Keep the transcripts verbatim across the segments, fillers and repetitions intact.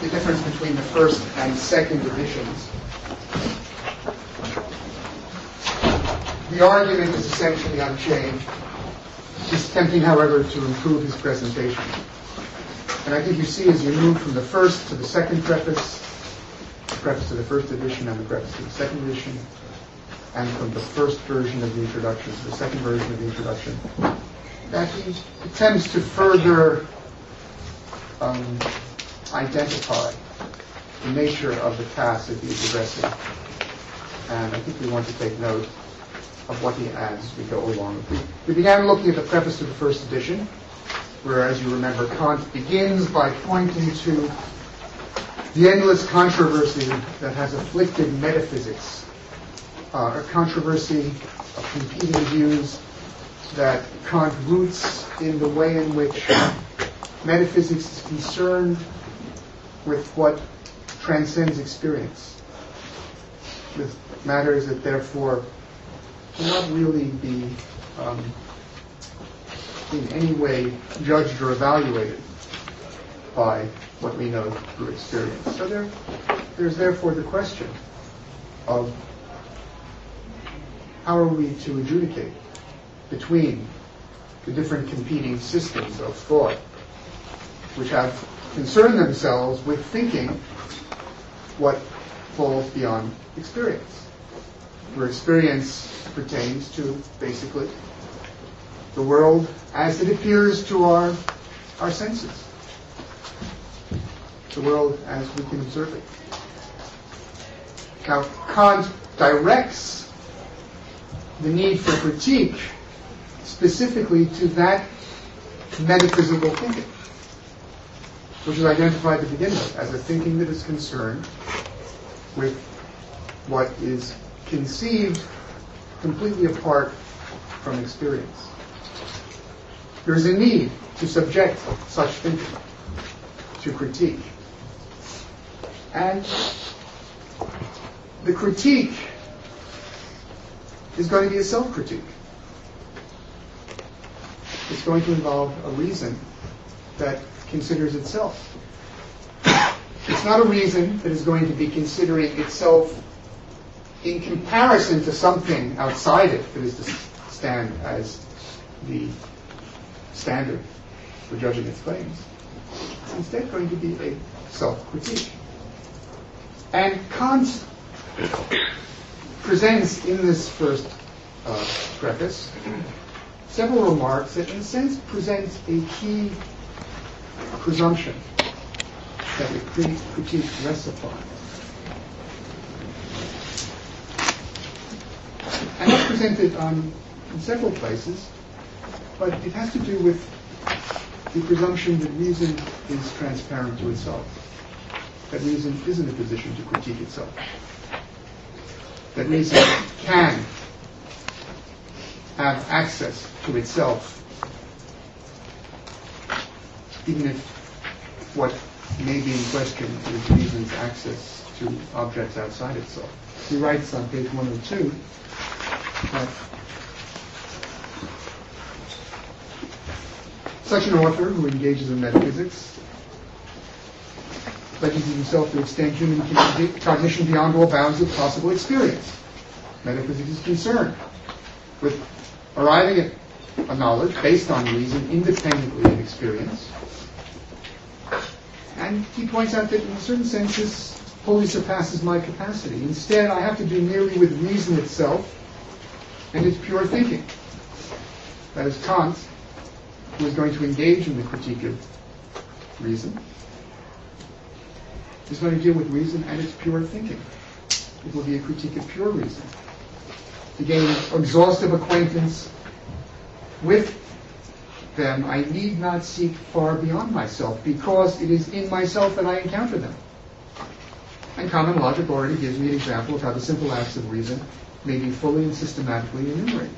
the difference between the first and second editions. The argument is essentially unchanged. He's attempting, however, to improve his presentation. And I think you see as you move from the first to the second preface, the preface to the first edition and the preface to the second edition, and from the first version of the introduction to the second version of the introduction, that he attempts to further um, identify the nature of the task that he's addressing. And I think we want to take note of what he adds as we go along. We, we began looking at the preface to the first edition, where, as you remember, Kant begins by pointing to the endless controversy that has afflicted metaphysics, uh, a controversy of competing views that Kant roots in the way in which metaphysics is concerned with what transcends experience, with matters that therefore cannot really be um, in any way judged or evaluated by what we know through experience. So there, there's therefore the question of how are we to adjudicate between the different competing systems of thought which have concerned themselves with thinking what falls beyond experience, where experience pertains to basically the world as it appears to our our senses, the world as we can observe it. Now, Kant directs the need for critique specifically to that metaphysical thinking, which is identified to begin with as a thinking that is concerned with what is conceived completely apart from experience. There is a need to subject such thinking to critique. And the critique is going to be a self-critique. It's going to involve a reason that considers itself. It's not a reason that is going to be considering itself in comparison to something outside it that is to stand as the standard for judging its claims. It's instead going to be a self-critique. And Kant presents in this first uh, preface several remarks that in a sense present a key presumption that the critique rests upon. And that's presented um, in several places, but it has to do with the presumption that reason is transparent to itself, that reason is in a position to critique itself, that reason can have access to itself, even if what may be in question is reason's access to objects outside itself. He writes on page one oh two that such an author who engages in metaphysics pledges himself to extend human cognition beyond all bounds of possible experience. Metaphysics is concerned with arriving at a knowledge based on reason independently of experience. And he points out that in a certain sense this wholly surpasses my capacity. Instead, I have to do merely with reason itself and its pure thinking. That is, Kant, who is going to engage in the critique of reason, is going to deal with reason and its pure thinking. It will be a critique of pure reason. To gain exhaustive acquaintance with them, I need not seek far beyond myself, because it is in myself that I encounter them. And common logic already gives me an example of how the simple acts of reason may be fully and systematically enumerated.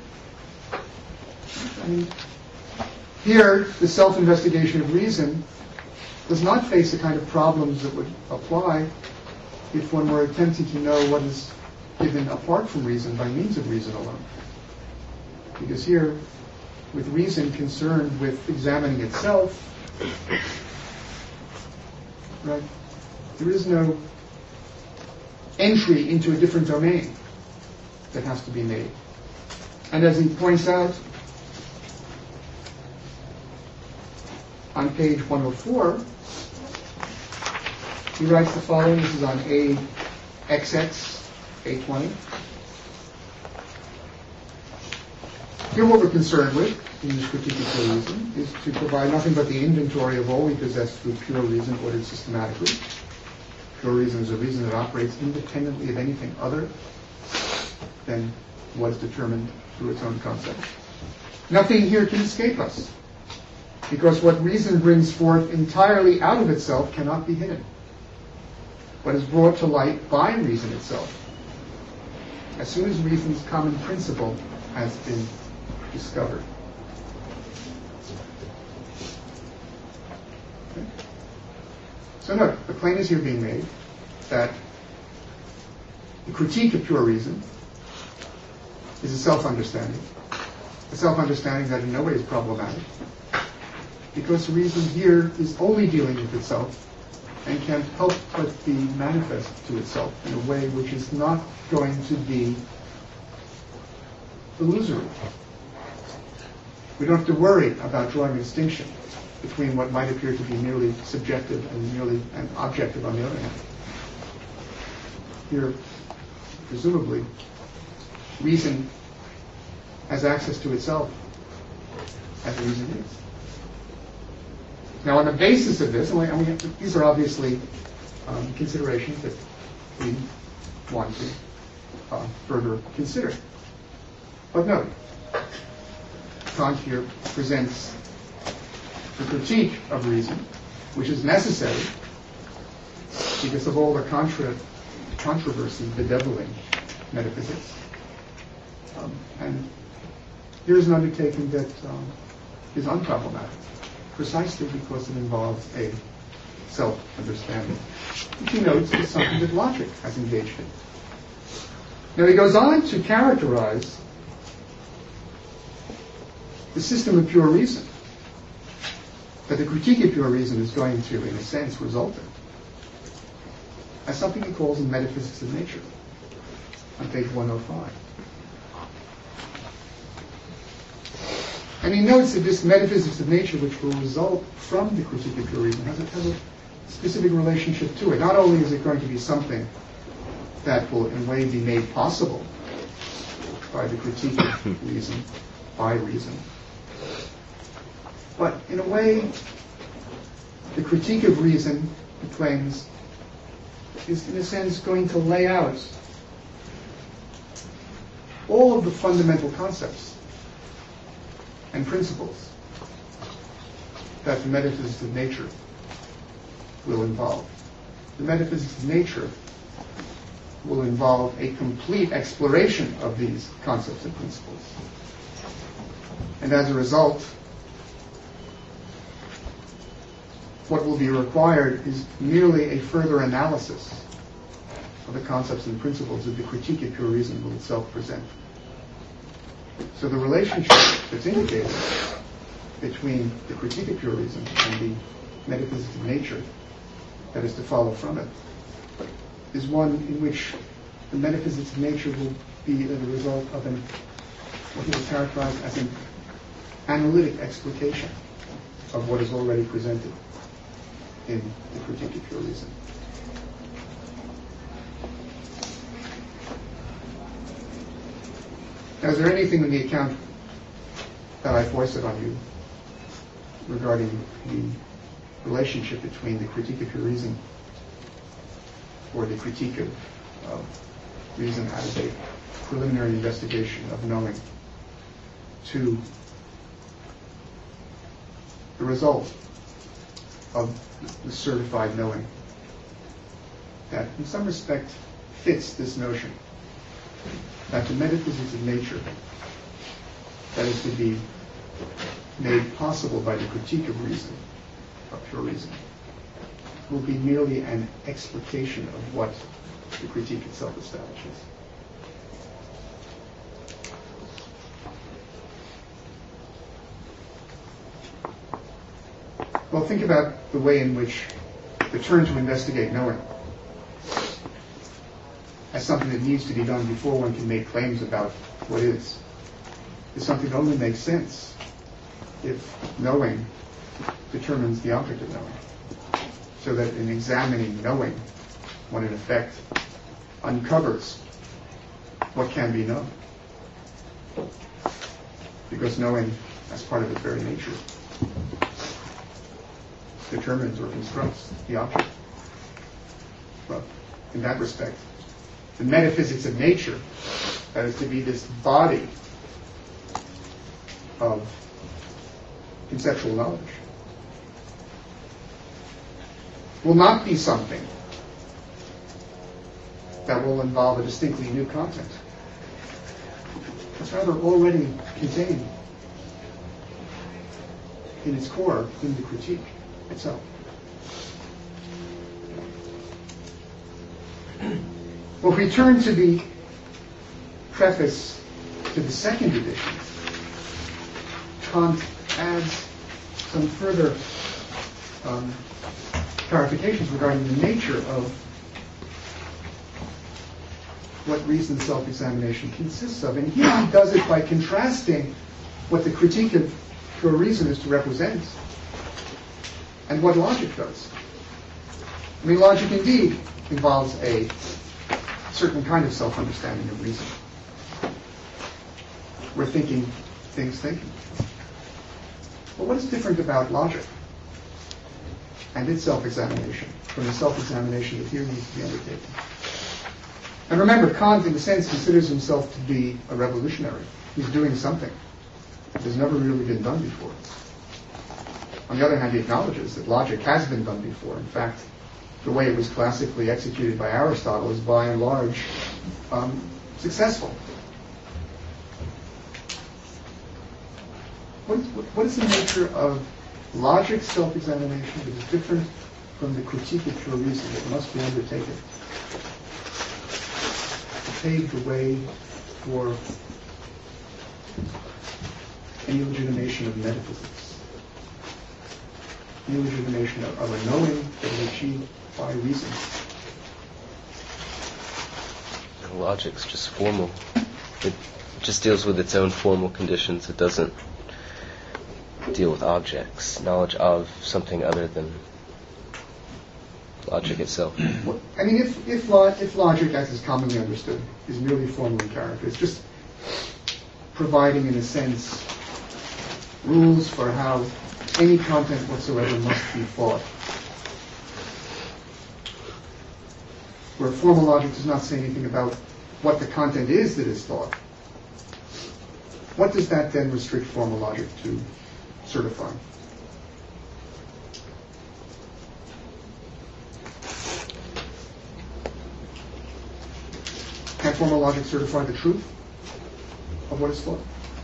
I mean, here, the self-investigation of reason does not face the kind of problems that would apply if one were attempting to know what is given apart from reason by means of reason alone. Because here, with reason concerned with examining itself, right, There is no entry into a different domain that has to be made. And as he points out on page one oh four, he writes the following. This is on A X X, A twenty. Here what we're concerned with in this critique of pure reason is to provide nothing but the inventory of all we possess through pure reason ordered systematically. Pure reason is a reason that operates independently of anything other than what is determined through its own concept. Nothing here can escape us, because what reason brings forth entirely out of itself cannot be hidden. What is brought to light by reason itself, as soon as reason's common principle has been discovered. Okay. So note, the claim is here being made that the critique of pure reason is a self-understanding, a self-understanding that in no way is problematic, because reason here is only dealing with itself and can help but be manifest to itself in a way which is not going to be illusory. We don't have to worry about drawing a distinction between what might appear to be merely subjective and merely and objective on the other hand. Here, presumably, reason has access to itself as reason is. Now, on the basis of this, and, we, and we have to, these are obviously um, considerations that we want to uh, further consider. But note, Kant here presents the critique of reason, which is necessary because of all the contra- controversy bedeviling metaphysics. Um, and here is an undertaking that um, is unproblematic, precisely because it involves a self-understanding, which he notes is something that logic has engaged in. Now he goes on to characterize the system of pure reason that the critique of pure reason is going to, in a sense, result in, as something he calls in metaphysics of nature, on page one oh five. And he notes that this metaphysics of nature, which will result from the critique of pure reason, has a, has a specific relationship to it. Not only is it going to be something that will in a way be made possible by the critique of reason, by reason, but in a way, the critique of reason, he claims, is in a sense going to lay out all of the fundamental concepts and principles that the metaphysics of nature will involve. The metaphysics of nature will involve a complete exploration of these concepts and principles. And as a result, what will be required is merely a further analysis of the concepts and principles that the critique of pure reason will itself present. So the relationship that's indicated between the critique of pure reason and the metaphysics of nature that is to follow from it is one in which the metaphysics of nature will be the result of an, what he will characterize as an analytic explication of what is already presented in the critique of pure reason. Now, is there anything in the account that I foisted on you regarding the relationship between the critique of pure reason or the critique of uh, reason as a preliminary investigation of knowing to the result of the certified knowing that in some respect fits this notion that the metaphysics of nature that is to be made possible by the critique of reason, of pure reason, will be merely an explication of what the critique itself establishes. Well, think about the way in which the turn to investigate knowing as something that needs to be done before one can make claims about what is, is something that only makes sense if knowing determines the object of knowing. So that in examining knowing, one in effect uncovers what can be known. Because knowing, as part of its very nature, determines or constructs the object. Well, in that respect, the metaphysics of nature, that is to be this body of conceptual knowledge, will not be something that will involve a distinctly new content. It's rather already contained in its core in the critique itself. Well, if we turn to the preface to the second edition, Kant adds some further um, clarifications regarding the nature of what reasoned self-examination consists of. And here he does it by contrasting what the critique of pure reason is to represent and what logic does. I mean, logic indeed involves a certain kind of self-understanding of reason. We're thinking things thinking. But what is different about logic and its self-examination from the self-examination that here needs to be undertaken? And remember, Kant, in a sense, considers himself to be a revolutionary. He's doing something that has never really been done before. On the other hand, he acknowledges that logic has been done before. In fact, the way it was classically executed by Aristotle is by and large um, successful. What is, what is the nature of logic's self-examination that is different from the critique of pure reason that must be undertaken to pave the way for any legitimation of metaphysics, any legitimation of, of a knowing that is achieved by reason? Logic's just formal. It just deals with its own formal conditions. It doesn't deal with objects, knowledge of something other than logic itself. I mean, if if, lo- if logic, as is commonly understood, is merely formal in character, it's just providing, in a sense, rules for how any content whatsoever must be thought. Where formal logic does not say anything about what the content is that is thought. What does that then restrict formal logic to certify? Can formal logic certify the truth of what is thought?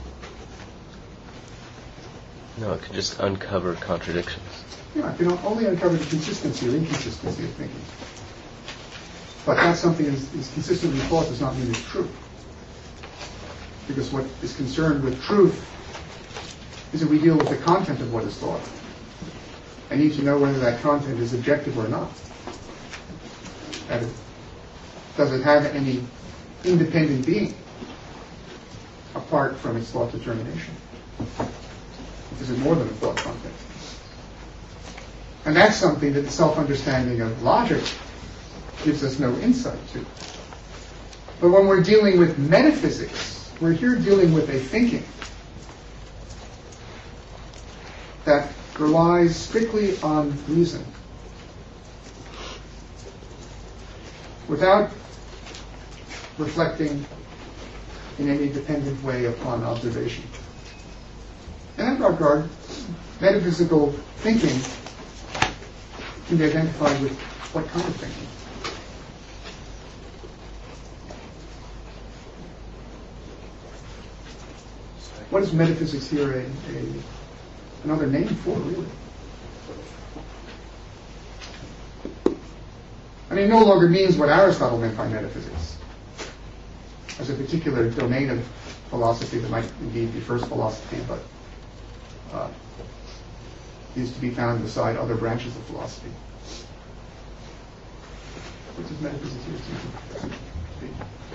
No, it can just uncover contradictions. Yeah, it can only uncover the consistency or inconsistency of thinking. But that something is, is consistently thought does not mean it's true. Because what is concerned with truth is that we deal with the content of what is thought. I need to know whether that content is objective or not. That is, does it have any independent being apart from its thought determination? Is it more than a thought content? And that's something that the self-understanding of logic gives us no insight to. But when we're dealing with metaphysics, we're here dealing with a thinking that relies strictly on reason, without reflecting in any dependent way upon observation. In that regard, metaphysical thinking can be identified with what kind of thinking? What is metaphysics here a, a another name for, really? I mean, it no longer means what Aristotle meant by metaphysics, as a particular domain of philosophy that might indeed be first philosophy, but uh, is to be found beside other branches of philosophy. What does metaphysics here seem to be?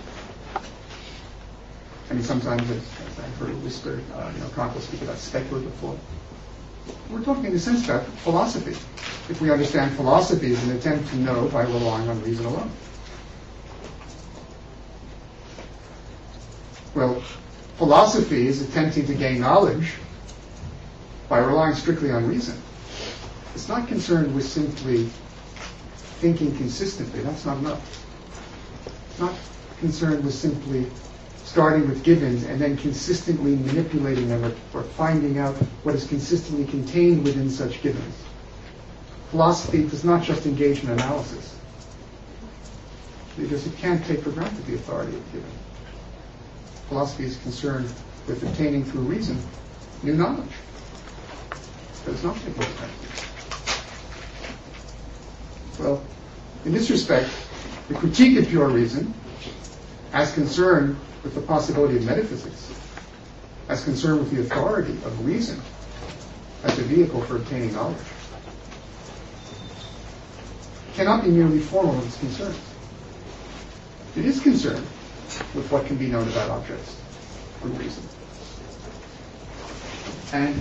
I mean, sometimes, as, as I've heard whispered, uh, you know, Kant will speak about speculative thought. We're talking in a sense about philosophy. If we understand philosophy as an attempt to know by relying on reason alone. Well, philosophy is attempting to gain knowledge by relying strictly on reason. It's not concerned with simply thinking consistently. That's not enough. It's not concerned with simply starting with givens and then consistently manipulating them or, or finding out what is consistently contained within such givens. Philosophy does not just engage in analysis, because it can't take for granted the authority of given. Philosophy is concerned with obtaining through reason new knowledge. It does not take for granted. Well, in this respect, the critique of pure reason, as concerned with the possibility of metaphysics, as concerned with the authority of reason as a vehicle for obtaining knowledge, cannot be merely formal in its concerns. It is concerned with what can be known about objects through reason. And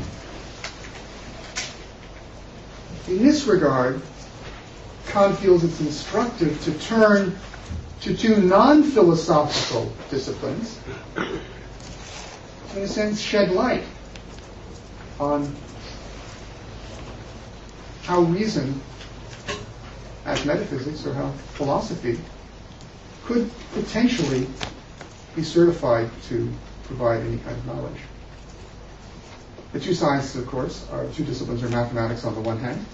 in this regard, Kant feels it's instructive to turn to two non-philosophical disciplines to, in a sense, shed light on how reason, as metaphysics, or how philosophy, could potentially be certified to provide any kind of knowledge. The two sciences, of course, are two disciplines are mathematics on the one hand,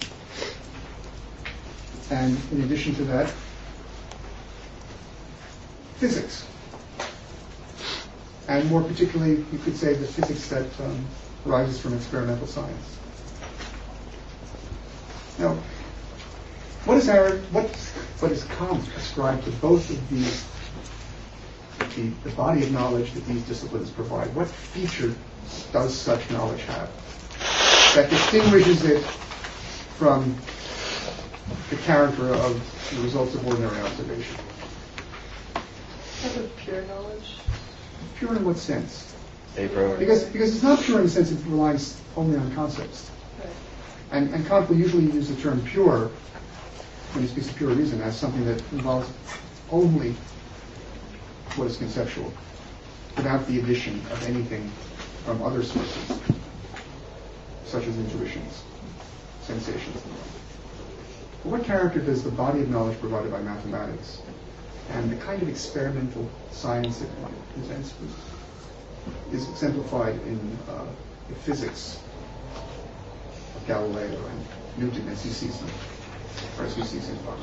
and in addition to that, physics. And more particularly, you could say the physics that um, arises from experimental science. Now, what is our, what, what is Kant ascribed to both of these, the, the body of knowledge that these disciplines provide? What feature does such knowledge have that distinguishes it from the character of the results of ordinary observation? Type of pure knowledge. Pure in what sense? A priori. Because because it's not pure in the sense it relies only on concepts. Right. And, and Kant will usually use the term pure when he speaks of pure reason as something that involves only what is conceptual, without the addition of anything from other sources, such as intuitions, sensations, and the like. But what character does the body of knowledge provided by mathematics and the kind of experimental science it presents is exemplified in uh, the physics of Galileo and Newton as he sees them, or as he sees his bodies?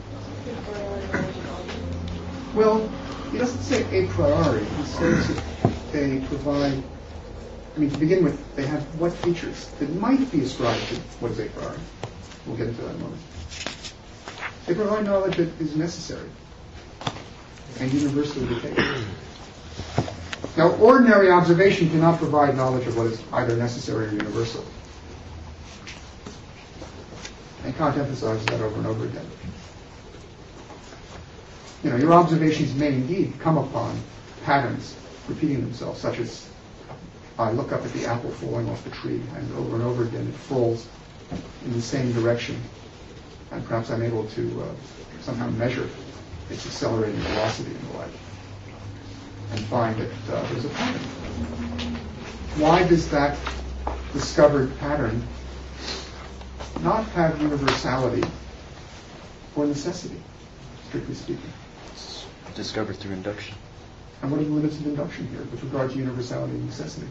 Well, he doesn't say a priori. He says that they provide, I mean, to begin with, they have what features that might be ascribed to what is a priori. We'll get into that in a moment. They provide knowledge that is necessary and universally taken. Now, ordinary observation cannot provide knowledge of what is either necessary or universal. And Kant emphasizes that over and over again. You know, your observations may indeed come upon patterns repeating themselves, such as I look up at the apple falling off the tree, and over and over again it falls in the same direction, and perhaps I'm able to uh, somehow measure its accelerating velocity and the like, and find that uh, there's a pattern. Why does that discovered pattern not have universality or necessity, strictly speaking? It's discovered through induction. And what are the limits of induction here with regard to universality and necessity?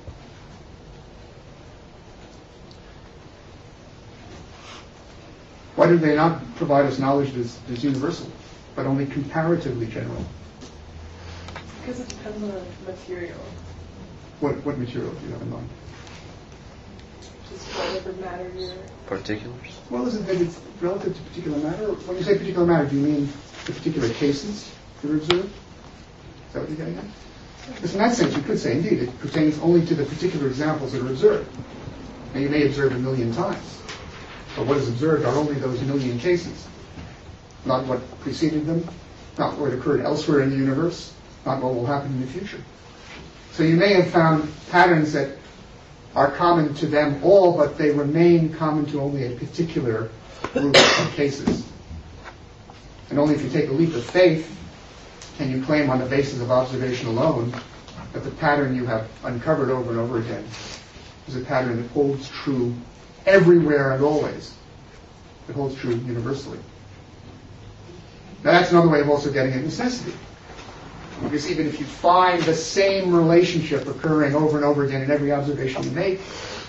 Why do they not provide us knowledge that is, that is universal, but only comparatively general? Because it depends on the material. What what material do you have in mind? Just whatever matter you're... Particulars? Well, is it that it's relative to particular matter? When you say particular matter, do you mean the particular cases that are observed? Is that what you're getting at? Because in that sense, you could say, indeed, it pertains only to the particular examples that are observed. And you may observe a million times, but what is observed are only those million cases. not what preceded them, not what occurred elsewhere in the universe, not what will happen in the future. So you may have found patterns that are common to them all, but they remain common to only a particular group of cases. And only if you take a leap of faith can you claim on the basis of observation alone that the pattern you have uncovered over and over again is a pattern that holds true everywhere and always. It holds true universally. Now that's another way of also getting at necessity. Because even if you find the same relationship occurring over and over again in every observation you make,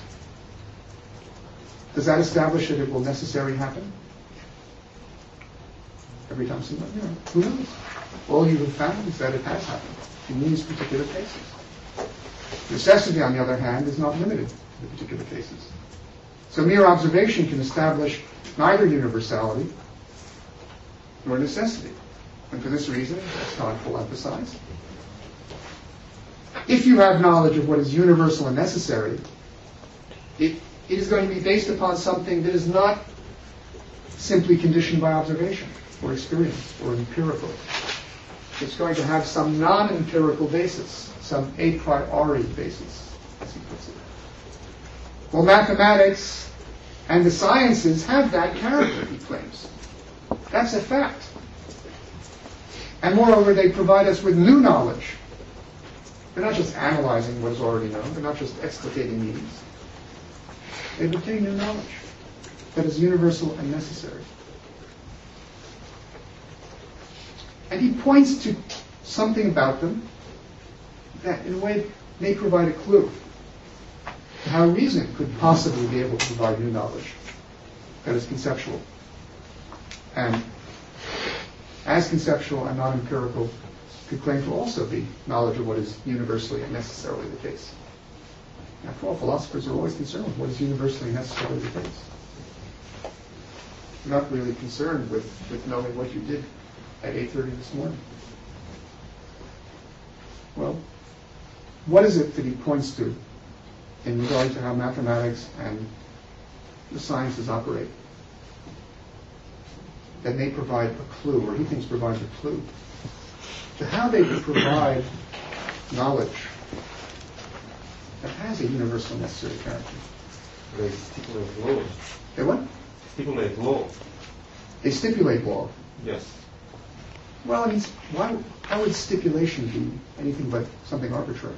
does that establish that it will necessarily happen? Every time somebody, you know, who knows? All you have found is that it has happened in these particular cases. Necessity, on the other hand, is not limited to the particular cases. So mere observation can establish neither universality nor necessity. And for this reason, as Kant will emphasize, if you have knowledge of what is universal and necessary, it, it is going to be based upon something that is not simply conditioned by observation or experience or empirical. It's going to have some non-empirical basis, some a priori basis, as he puts it. Well, mathematics and the sciences have that character, he claims. That's a fact. And moreover, they provide us with new knowledge. They're not just analyzing what is already known. They're not just explicating meanings. They obtain new knowledge that is universal and necessary. And he points to something about them that, in a way, may provide a clue to how reason could possibly be able to provide new knowledge that is conceptual. And as conceptual and non-empirical, could claim to also be knowledge of what is universally and necessarily the case. After all, philosophers are always concerned with what is universally and necessarily the case. You're not really concerned with, with knowing what you did at eight thirty this morning. Well, what is it that he points to in regard to how mathematics and the sciences operate that may provide a clue, or he thinks provides a clue, to how they could provide knowledge that has a universal necessary character? They stipulate law. They what? Stipulate law. They stipulate law. Yes. Well, I mean, why, how would stipulation be anything but something arbitrary?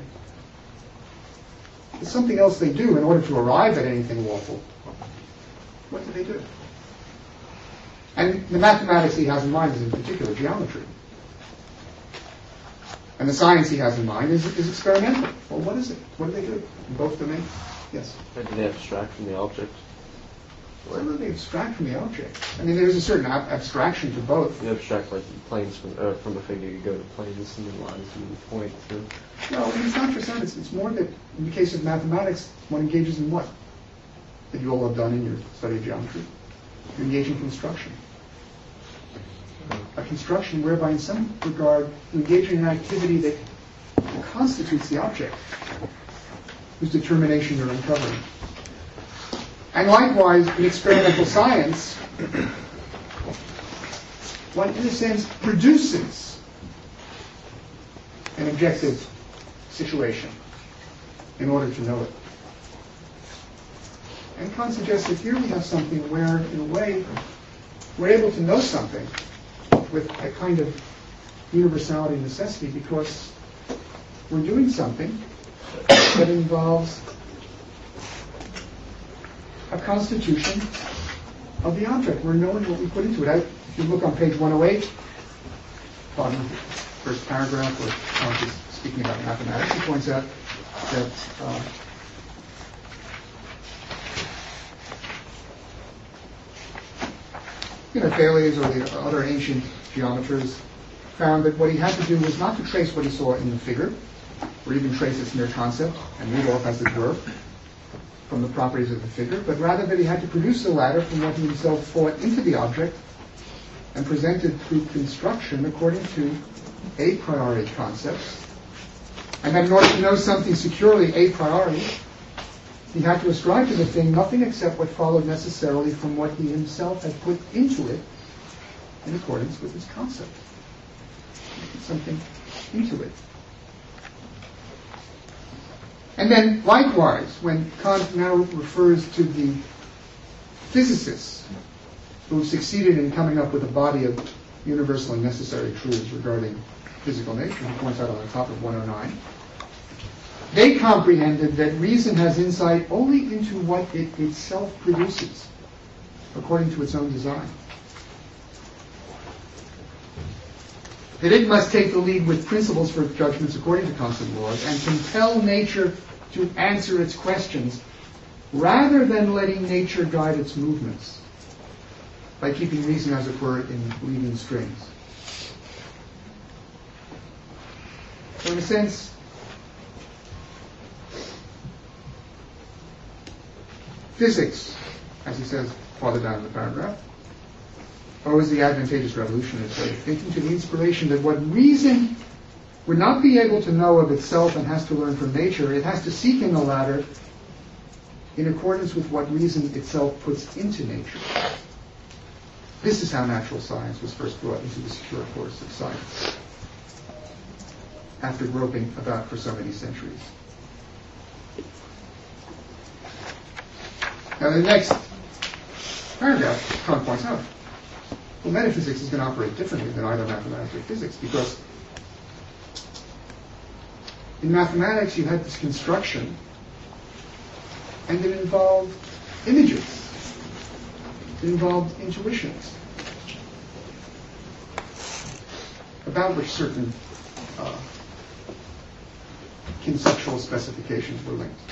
It's something else they do in order to arrive at anything lawful. What do they do? And the mathematics he has in mind is in particular geometry. And the science he has in mind is, is experimental. Well, what is it? What do they do in both domains? Yes? Or do they abstract from the object? Where do they abstract from the object? I mean, there's a certain ab- abstraction to both. You abstract like planes from uh, from a figure. You go to planes and then lines you point to. No, I mean, it's not just that. It's, it's more that in the case of mathematics, one engages in what? That you all have done in your study of geometry. You engage in construction. A construction whereby, in some regard, you engage in an activity that constitutes the object, whose determination you're uncovering. And likewise, in experimental science, one, in a sense, produces an objective situation in order to know it. And Kant suggests that here we have something where, in a way, we're able to know something with a kind of universality and necessity because we're doing something that involves a constitution of the object. We're knowing what we put into it. I, if you look on page one oh eight, bottom of the first paragraph, where Kant is speaking about mathematics, he points out that uh, you know, Thales or the other ancient geometers found that what he had to do was not to trace what he saw in the figure, or even trace its mere concept and move off, as it were, from the properties of the figure, but rather that he had to produce the latter from what he himself thought into the object and presented through construction according to a priori concepts. And that in order to know something securely a priori, he had to ascribe to the thing nothing except what followed necessarily from what he himself had put into it in accordance with its concept. Put something into it. And then, likewise, when Kant now refers to the physicists who succeeded in coming up with a body of universally necessary truths regarding physical nature, he points out on the top of one oh nine, they comprehended that reason has insight only into what it itself produces, according to its own design. That it must take the lead with principles for judgments according to constant laws and compel nature to answer its questions rather than letting nature guide its movements by keeping reason, as it were, in leading strings. So in a sense, physics, as he says farther down in the paragraph, owes the advantageous revolutionist way of thinking to the inspiration that what reason would not be able to know of itself and has to learn from nature, it has to seek in the latter in accordance with what reason itself puts into nature. This is how natural science was first brought into the secure course of science, after groping about for so many centuries. Now the next paragraph, Kant points out, well, metaphysics is going to operate differently than either mathematics or physics, because in mathematics you had this construction, and it involved images. It involved intuitions about which certain uh, conceptual specifications were linked.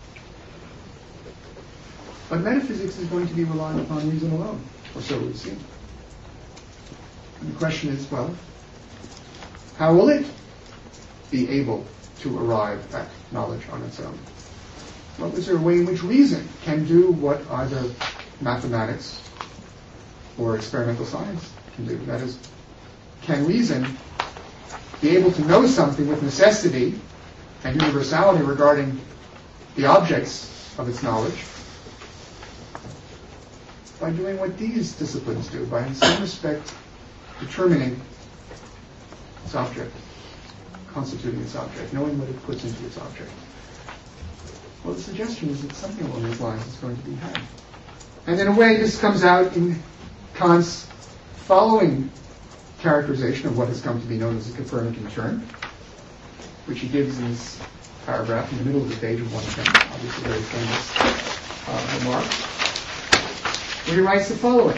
But metaphysics is going to be relying upon reason alone, or so it would seem. And the question is, well, how will it be able to arrive at knowledge on its own? Well, is there a way in which reason can do what either mathematics or experimental science can do? That is, can reason be able to know something with necessity and universality regarding the objects of its knowledge by doing what these disciplines do, by in some respect determining its object, constituting its object, knowing what it puts into its object? Well, the suggestion is that something along these lines is going to be had. And in a way, this comes out in Kant's following characterization of what has come to be known as the Copernican turn, which he gives in this paragraph in the middle of the page of one ten, obviously a very famous uh, remark, where he writes the following.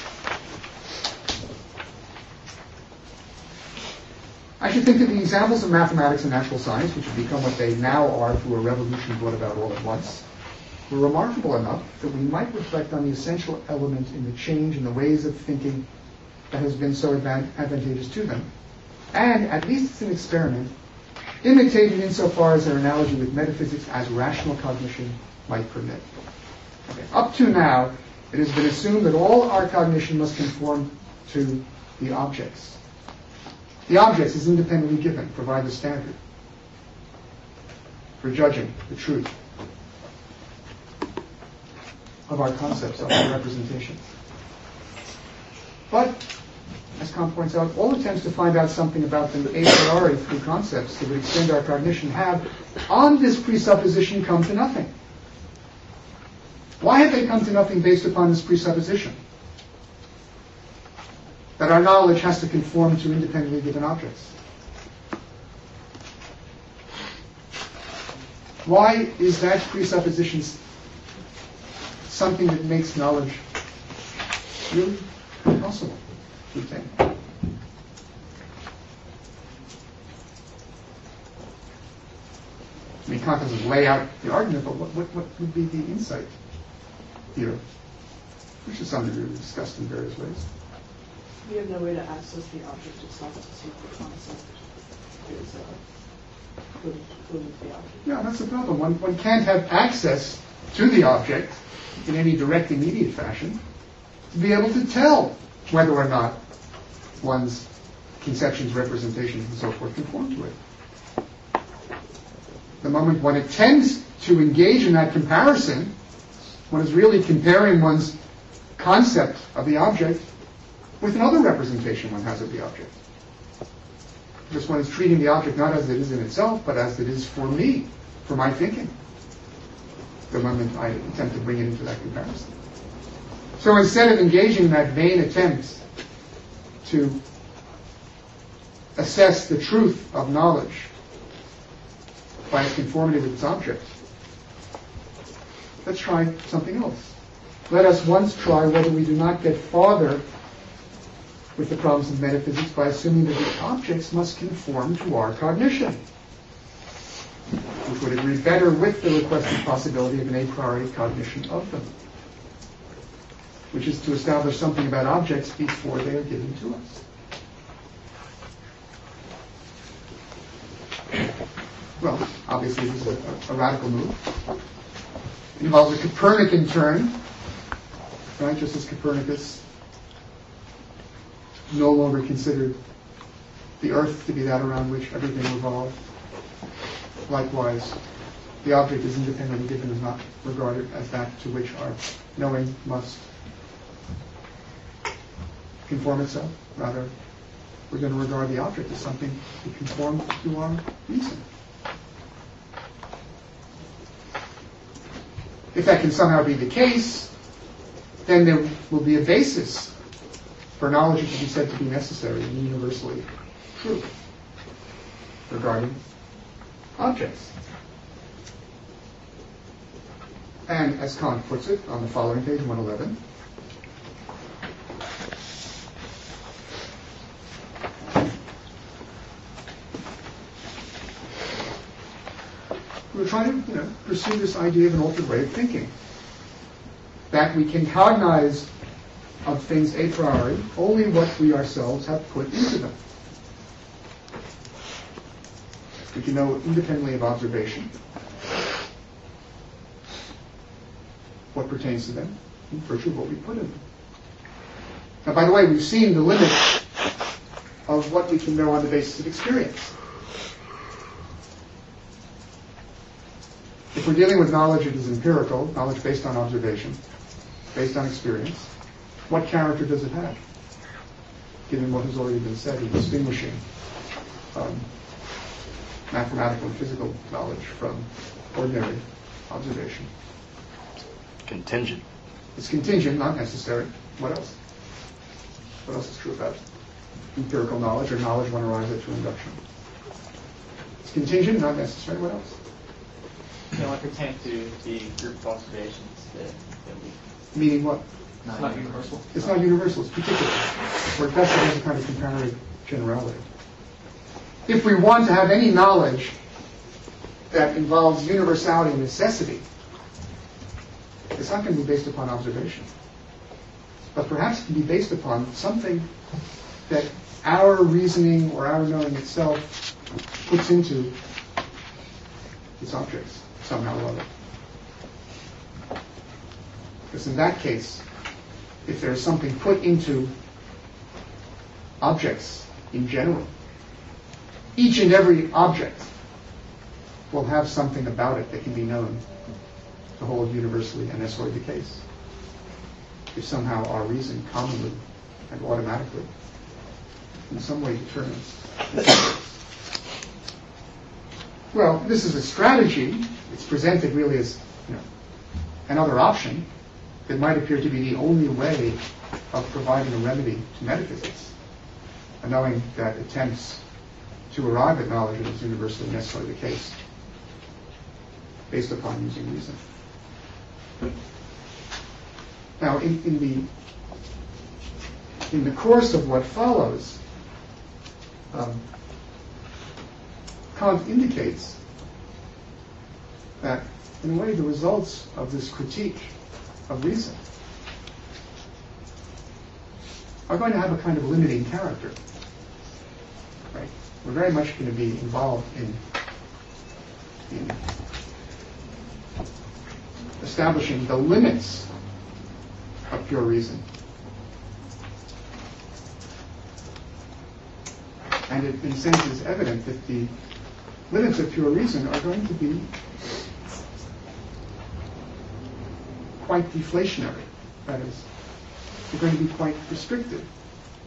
I should think that the examples of mathematics and natural science, which have become what they now are through a revolution brought about all at once, were remarkable enough that we might reflect on the essential element in the change in the ways of thinking that has been so advantageous to them, and, at least as an experiment, imitated insofar as their analogy with metaphysics as rational cognition might permit. Okay. Up to now, it has been assumed that all our cognition must conform to the objects. The objects, as independently given, provide the standard for judging the truth of our concepts, of our representations. But, as Kant points out, all attempts to find out something about them a priori through concepts that would extend our cognition have, on this presupposition, come to nothing. Why have they come to nothing based upon this presupposition? That our knowledge has to conform to independently given objects. Why is that presupposition something that makes knowledge really impossible to attain? I mean, Kant doesn't lay out the argument, but what, what, what would be the insight here? Which is something we've discussed in various ways. We have no way to access the object itself to see the concept is uh, including the object. Yeah, that's the problem. One, one can't have access to the object in any direct, immediate fashion to be able to tell whether or not one's conceptions, representations, and so forth conform to it. The moment one attempts to engage in that comparison, one is really comparing one's concept of the object with another representation one has of the object. Because one is treating the object not as it is in itself, but as it is for me, for my thinking, the moment I attempt to bring it into that comparison. So instead of engaging in that vain attempt to assess the truth of knowledge by its conformity with its object, let's try something else. Let us once try whether we do not get farther with the problems of metaphysics by assuming that the objects must conform to our cognition, which would agree better with the requested possibility of an a priori cognition of them, which is to establish something about objects before they are given to us. Well, obviously this is a, a radical move. It involves a Copernican turn, right? Just as Copernicus no longer considered the Earth to be that around which everything revolved. Likewise, the object is independently given and not regarded as that to which our knowing must conform itself. Rather, we're going to regard the object as something to conform to our reason. If that can somehow be the case, then there will be a basis for knowledge to be said to be necessary and universally true regarding objects. And as Kant puts it on the following page, one eleven, we're trying to, you know, pursue this idea of an altered way of thinking. That we can cognize of things a priori only what we ourselves have put into them. We can know independently of observation what pertains to them in virtue of what we put in them. Now, by the way, we've seen the limit of what we can know on the basis of experience. If we're dealing with knowledge that is empirical, knowledge based on observation, based on experience, what character does it have? Given what has already been said in distinguishing um, mathematical and physical knowledge from ordinary observation. Contingent. It's contingent, not necessary. What else? What else is true about empirical knowledge or knowledge one arrives at through induction? It's contingent, not necessary. What else? It only pertains to the group of observations that, that we... Meaning what? It's not universal. It's not universal, it's particular. Or at best it has a kind of comparative generality. If we want to have any knowledge that involves universality and necessity, it's not going to be based upon observation. But perhaps it can be based upon something that our reasoning or our knowing itself puts into its objects somehow or other. Because in that case, if there's something put into objects in general, each and every object will have something about it that can be known to hold universally, and that's already the case. If somehow our reason commonly and automatically in some way determines. Well, this is a strategy. It's presented really as, you know, another option that might appear to be the only way of providing a remedy to metaphysics, a knowing that attempts to arrive at knowledge that is universally necessarily the case, based upon using reason. Now, in, in the in the course of what follows, um, Kant indicates that, in a way, the results of this critique of reason are going to have a kind of limiting character. Right? We're very much going to be involved in, in establishing the limits of pure reason. And it, in a sense, is evident that the limits of pure reason are going to be quite deflationary. That is, they're going to be quite restrictive.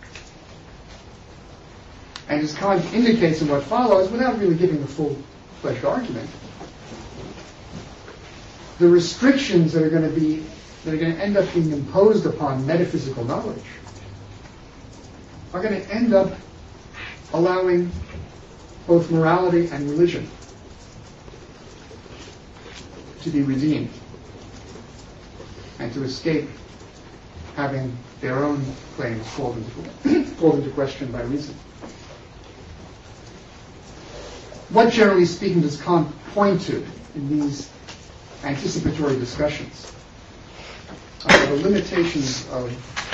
And as Kant indicates in what follows, without really giving a full-fledged argument, the restrictions that are going to be that are going to end up being imposed upon metaphysical knowledge are going to end up allowing both morality and religion to be redeemed and to escape having their own claims called into, called into question by reason. What, generally speaking, does Kant point to in these anticipatory discussions are the limitations of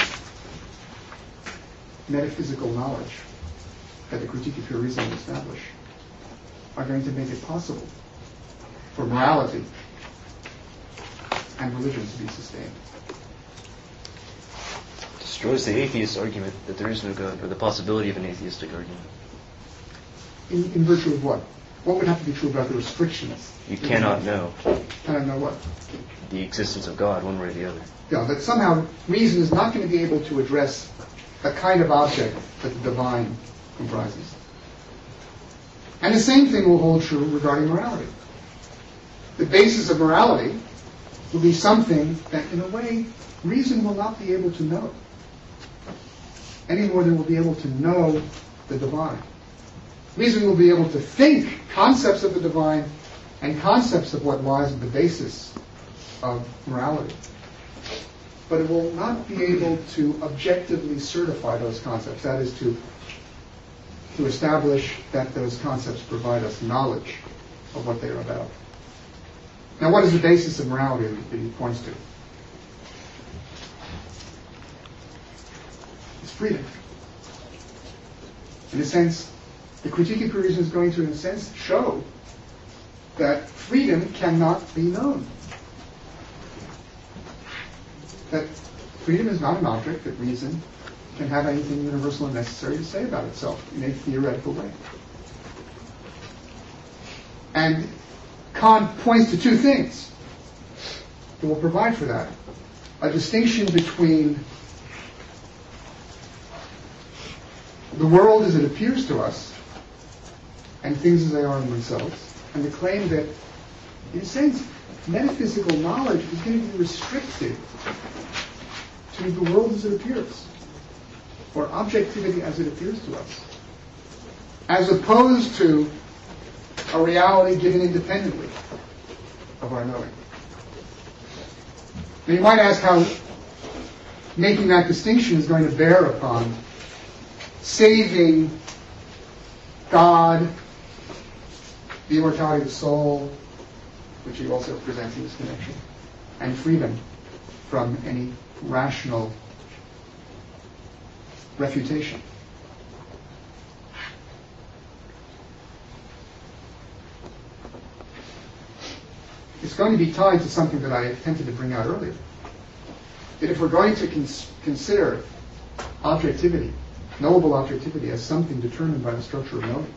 metaphysical knowledge that the Critique of Pure Reason will establish are going to make it possible for morality and religion to be sustained. Destroys the atheist argument that there is no God, or the possibility of an atheistic argument. In, in virtue of what? What would have to be true about the restrictions? You cannot know Cannot know what? the existence of God one way or the other. Yeah, that somehow reason is not going to be able to address a kind of object that the divine comprises. And the same thing will hold true regarding morality. The basis of morality will be something that, in a way, reason will not be able to know, any more than will be able to know the divine. Reason will be able to think concepts of the divine and concepts of what lies at the basis of morality. But it will not be able to objectively certify those concepts. That is, to, to establish that those concepts provide us knowledge of what they are about. Now, what is the basis of morality that he points to? It's freedom. In a sense, the Critique of Pure Reason is going to, in a sense, show that freedom cannot be known. That freedom is not an object that reason can have anything universal and necessary to say about itself in a theoretical way. And Kant points to two things that will provide for that. A distinction between the world as it appears to us and things as they are in themselves, and the claim that, in a sense, metaphysical knowledge is going to be restricted to the world as it appears, or objectivity as it appears to us, as opposed to a reality given independently of our knowing. Now you might ask how making that distinction is going to bear upon saving God, the immortality of the soul, which he also presents in this connection, and freedom from any rational refutation. It's going to be tied to something that I attempted to bring out earlier. That if we're going to cons- consider objectivity, knowable objectivity, as something determined by the structure of knowing,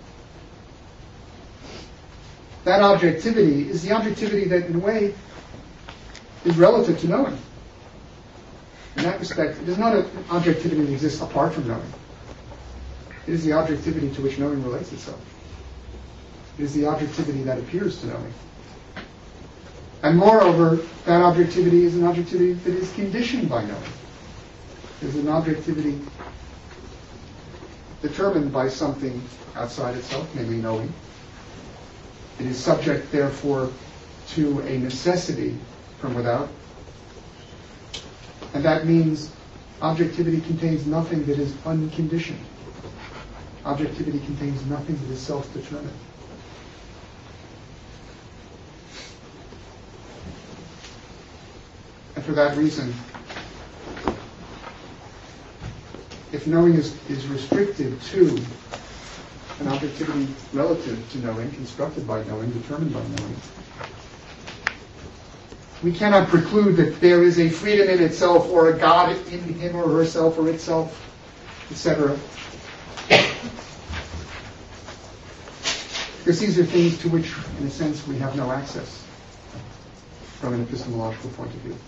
that objectivity is the objectivity that, in a way, is relative to knowing. In that respect, it is not an objectivity that exists apart from knowing. It is the objectivity to which knowing relates itself. It is the objectivity that appears to knowing. And moreover, that objectivity is an objectivity that is conditioned by knowing. It is an objectivity determined by something outside itself, namely knowing. It is subject, therefore, to a necessity from without. And that means objectivity contains nothing that is unconditioned. Objectivity contains nothing that is self-determined. And for that reason, if knowing is, is restricted to an objectivity relative to knowing, constructed by knowing, determined by knowing, we cannot preclude that there is a freedom in itself or a God in him or herself or itself, et cetera. Because these are things to which, in a sense, we have no access from an epistemological point of view.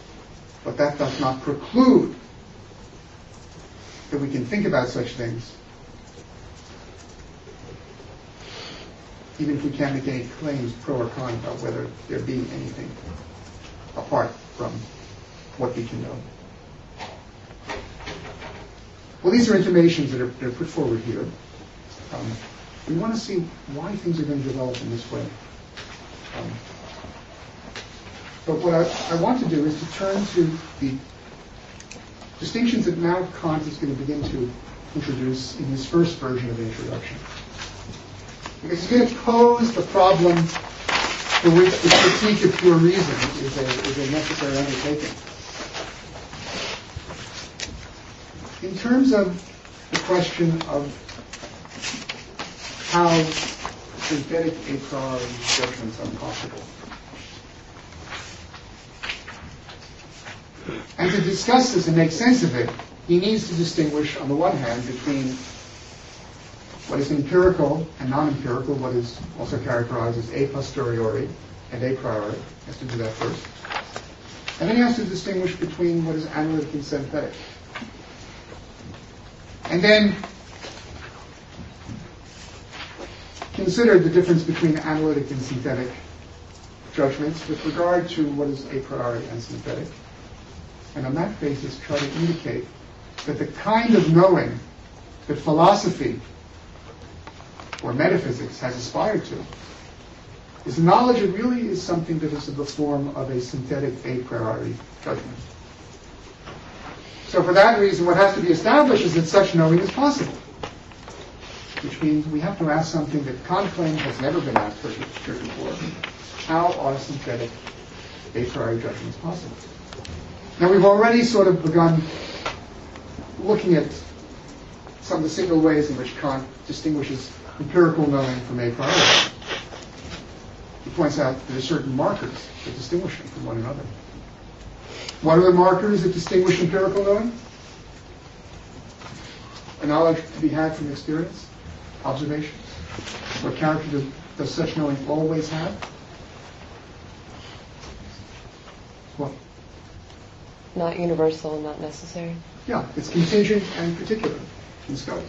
But that does not preclude that we can think about such things even if we can't make any claims pro or con about whether there being anything apart from what we can know. Well, these are intimations that are, that are put forward here. Um, we want to see why things are going to develop in this way. Um, but what I, I want to do is to turn to the distinctions that now Kant is going to begin to introduce in his first version of the introduction. Because he's going to pose the problem for which the critique of pure reason is a, is a necessary undertaking. In terms of the question of how synthetic a priori judgments are possible. And to discuss this and make sense of it, he needs to distinguish, on the one hand, between what is empirical and non-empirical, what is also characterized as a posteriori and a priori. He has to do that first. And then he has to distinguish between what is analytic and synthetic. And then consider the difference between analytic and synthetic judgments with regard to what is a priori and synthetic. And on that basis, try to indicate that the kind of knowing that philosophy or metaphysics has aspired to is knowledge that really is something that is of the form of a synthetic a priori judgment. So for that reason, what has to be established is that such knowing is possible, which means we have to ask something that Kant claims has never been asked before. How are synthetic a priori judgments possible? Now, we've already sort of begun looking at some of the single ways in which Kant distinguishes empirical knowing from a priori. He points out there are certain markers that distinguish them from one another. What are the markers that distinguish empirical knowing? A knowledge to be had from experience, observation. What character does, does such knowing always have? What? Not universal and not necessary. Yeah, it's contingent and particular in scope.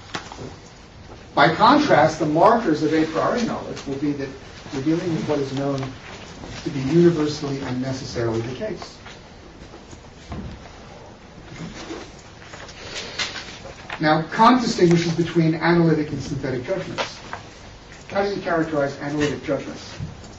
By contrast, the markers of a priori knowledge will be that we're dealing with what is known to be universally and necessarily the case. Now, Kant distinguishes between analytic and synthetic judgments. How does he characterize analytic judgments?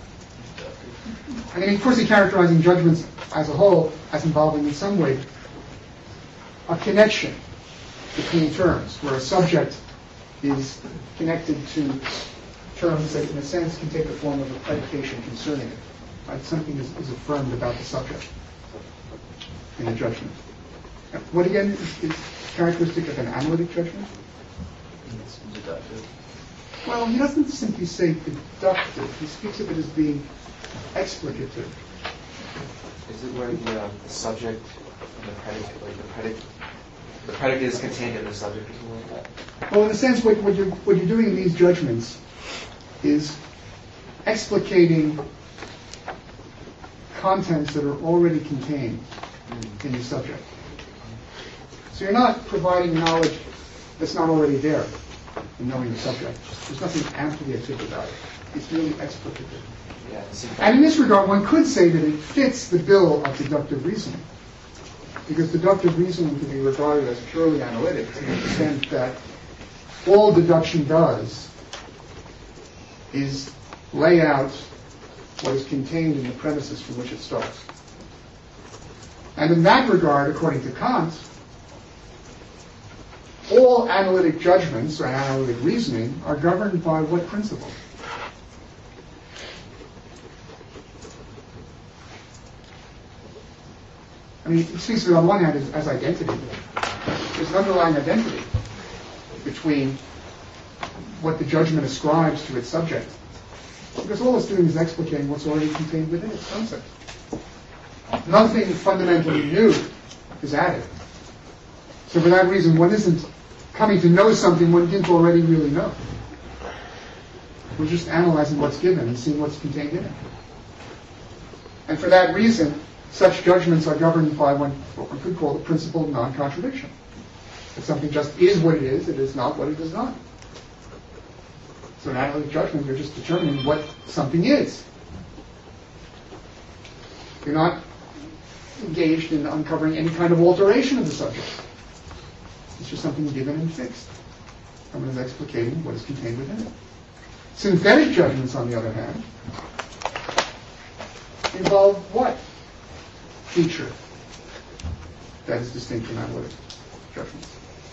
I mean, of course, he's characterizing judgments as a whole as involving in some way a connection between terms, where a subject is connected to terms that, in a sense, can take the form of a predication concerning it. Right? Something is, is affirmed about the subject in a judgment. Now, what, again, is, is characteristic of an analytic judgment? It's deductive. Well, he doesn't simply say deductive. He speaks of it as being explicative. Is it where the, uh, the subject and the predicate, like the predicate, the predicate is contained in the subject or something like that? Well, in a sense, what, what, you're, what you're doing in these judgments is explicating contents that are already contained mm. in the subject. So you're not providing knowledge that's not already there in knowing the subject. There's nothing ampliative about it. It's really explicative. Yeah, and in this regard, one could say that it fits the bill of deductive reasoning, because deductive reasoning can be regarded as purely analytic to the extent that all deduction does is lay out what is contained in the premises from which it starts. And in that regard, according to Kant, all analytic judgments or analytic reasoning are governed by what principle? I mean, it speaks of it on one hand as, as identity. There's an underlying identity between what the judgment ascribes to its subject. Because all it's doing is explicating what's already contained within its concept. Nothing fundamentally new is added. So for that reason, one isn't coming to know something one didn't already really know. We're just analyzing what's given and seeing what's contained in it. And for that reason, such judgments are governed by one, what one could call the principle of non-contradiction. If something just is what it is, it is not what it is not. So in analytic judgment, you're just determining what something is. You're not engaged in uncovering any kind of alteration of the subject. It's just something given and fixed. Someone is explicating what is contained within it. Synthetic judgments, on the other hand, involve what feature that is distinct from analytic judgments?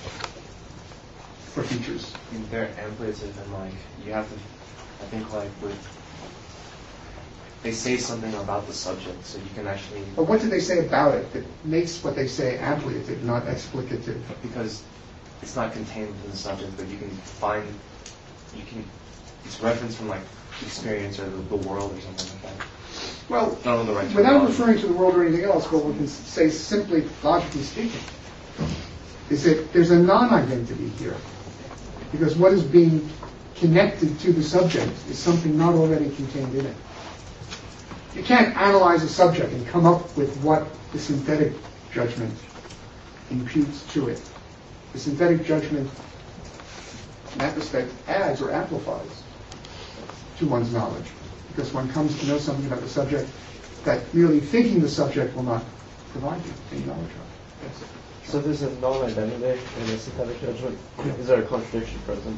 For features. I mean, they're ampliative and like you have to, I think like with, they say something about the subject, so you can actually. But what do they say about it that makes what they say ampliative, not explicative? Because it's not contained within the subject, but you can find, you can, it's referenced from like experience or the, the world or something like that. Well, I don't know the right without terminology. referring to the world or anything else, what we can say simply, logically speaking, is that there's a non-identity here. Because what is being connected to the subject is something not already contained in it. You can't analyze a subject and come up with what the synthetic judgment imputes to it. The synthetic judgment, in that respect, adds or amplifies to one's knowledge. Because one comes to know something about the subject that merely thinking the subject will not provide you any knowledge of. Yes. So there's a non-identity in a synthetic judgment. Is there a contradiction present?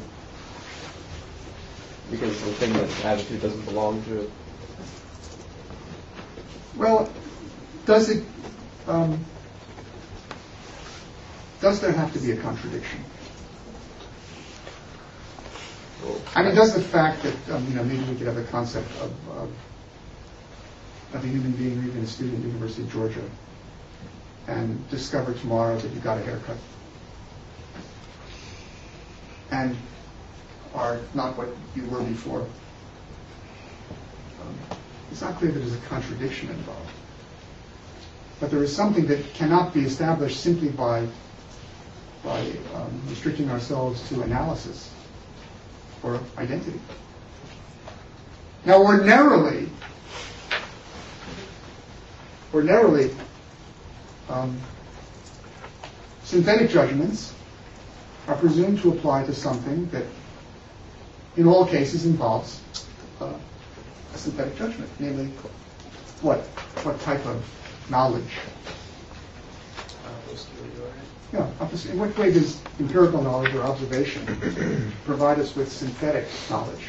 Because the thing that attitude doesn't belong to it. Well, does it? Um, does there have to be a contradiction? I mean, does the fact that um, you know maybe we could have a concept of, of of a human being or even a student at the University of Georgia and discover tomorrow that you got a haircut and are not what you were before. Um, it's not clear that there's a contradiction involved. But there is something that cannot be established simply by, by um, restricting ourselves to analysis or identity. Now, ordinarily, ordinarily, um, synthetic judgments are presumed to apply to something that, in all cases, involves uh, a synthetic judgment, namely, what what type of knowledge? Yeah, in what way does empirical knowledge or observation provide us with synthetic knowledge?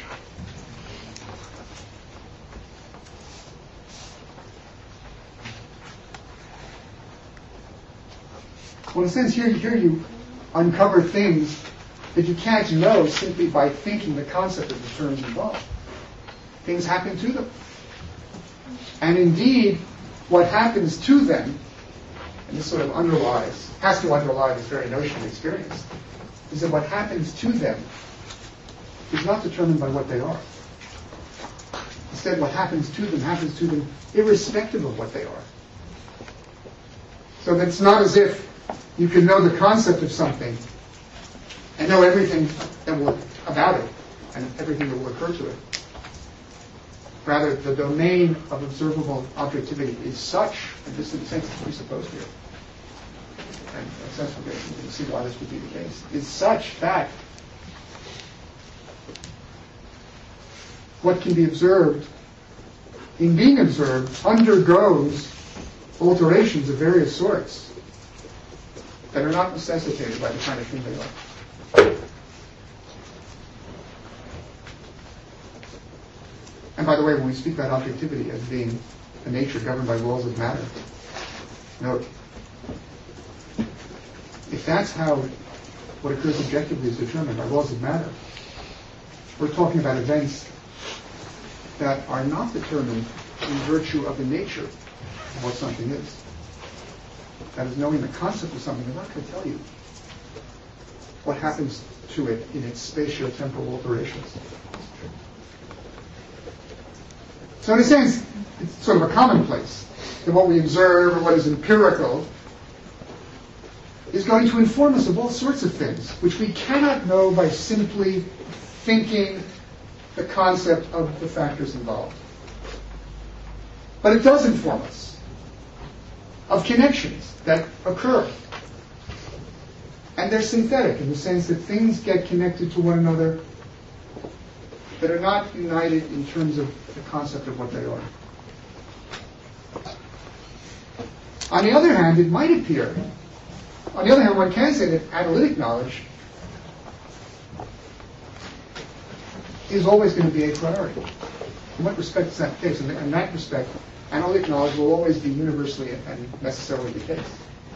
Well, in a sense, here, here you uncover things that you can't know simply by thinking the concept of the terms involved. Things happen to them. And indeed, what happens to them, and this sort of underlies, has to underlie this very notion of experience, is that what happens to them is not determined by what they are. Instead, what happens to them happens to them irrespective of what they are. So that it's not as if you can know the concept of something and know everything that will about it and everything that will occur to it. Rather, the domain of observable objectivity is such, and this in a sense is presupposed here, and in a sense we'll get- you can see why this would be the case, is such that what can be observed, in being observed, undergoes alterations of various sorts that are not necessitated by the kind of thing they are. And by the way, when we speak about objectivity as being a nature governed by laws of matter, note, if that's how what occurs objectively is determined by laws of matter, we're talking about events that are not determined in virtue of the nature of what something is. That is, knowing the concept of something is not going to tell you what happens to it in its spatio-temporal alterations. So in a sense, it's sort of a commonplace that what we observe or what is empirical is going to inform us of all sorts of things, which we cannot know by simply thinking the concept of the factors involved. But it does inform us of connections that occur. And they're synthetic in the sense that things get connected to one another that are not united in terms of the concept of what they are. On the other hand, it might appear, on the other hand, one can say that analytic knowledge is always going to be a priori. In what respect is that the case? In, in that respect, analytic knowledge will always be universally and necessarily the case.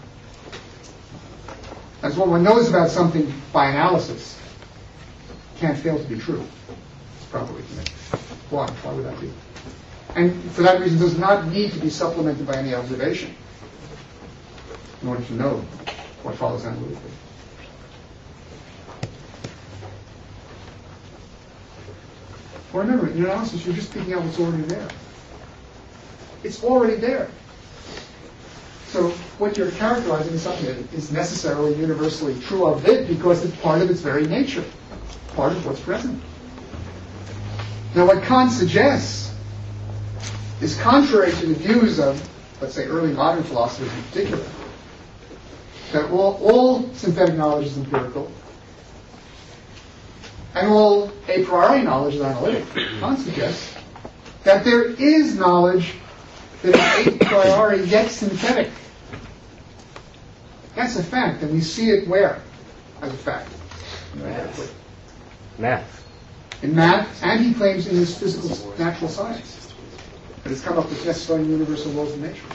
As what one knows about something by analysis can't fail to be true. It's probably correct. Why? Why would that be? And for that reason, does not need to be supplemented by any observation in order to know what follows analytically. Well, remember, in analysis, you're just picking out what's already there. It's already there. So what you're characterizing is something that is necessarily universally true of it because it's part of its very nature, part of what's present. Now, what Kant suggests is contrary to the views of, let's say, early modern philosophers in particular, that all, all synthetic knowledge is empirical, and all a priori knowledge is analytic. Kant suggests that there is knowledge that is a priori yet synthetic. That's a fact, and we see it where as a fact? Math. Math. In math, and he claims in his physical natural science that it's come up with necessary and universal laws of nature.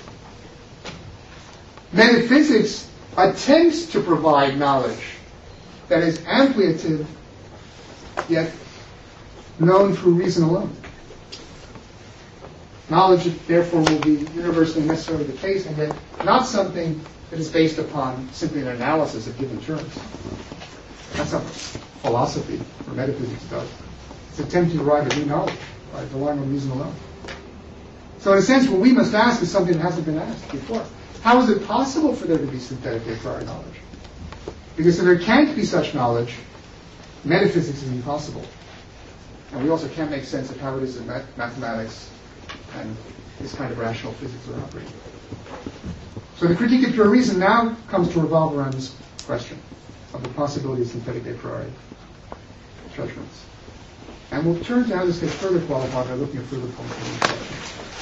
Metaphysics attempts to provide knowledge that is ampliative yet known through reason alone. Knowledge, therefore, will be universally necessarily the case, and yet not something that is based upon simply an analysis of given terms. That's what philosophy or metaphysics does. It's attempting to arrive at new knowledge by relying on reason alone. So in a sense, what we must ask is something that hasn't been asked before. How is it possible for there to be synthetic a priori knowledge? Because if there can't be such knowledge, metaphysics is impossible. And we also can't make sense of how it is that math- mathematics and this kind of rational physics are operating. So the critique of pure reason now comes to revolve around this question of the possibility of synthetic a priori judgments. And we'll turn to how this gets further qualified by looking at further points of the question.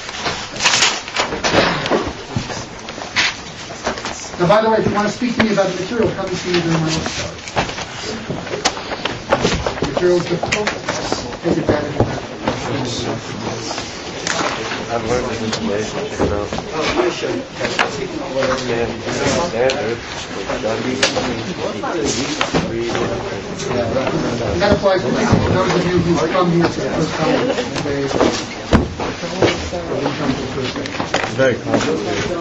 Now, by the way, if you want to speak to me about the material, come and see me during my lecture. The material is difficult. Take advantage of that. I've learned this information, you know. Oh, you should. And that applies particularly to those of you who come here for the first time and they, they come to the first day. Very complicated.